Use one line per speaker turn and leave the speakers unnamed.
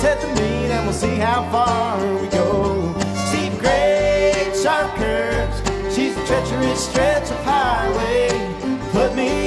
hit the meat and we'll see how far we go. Steep grades, sharp curves, she's a treacherous stretch of highway. Put me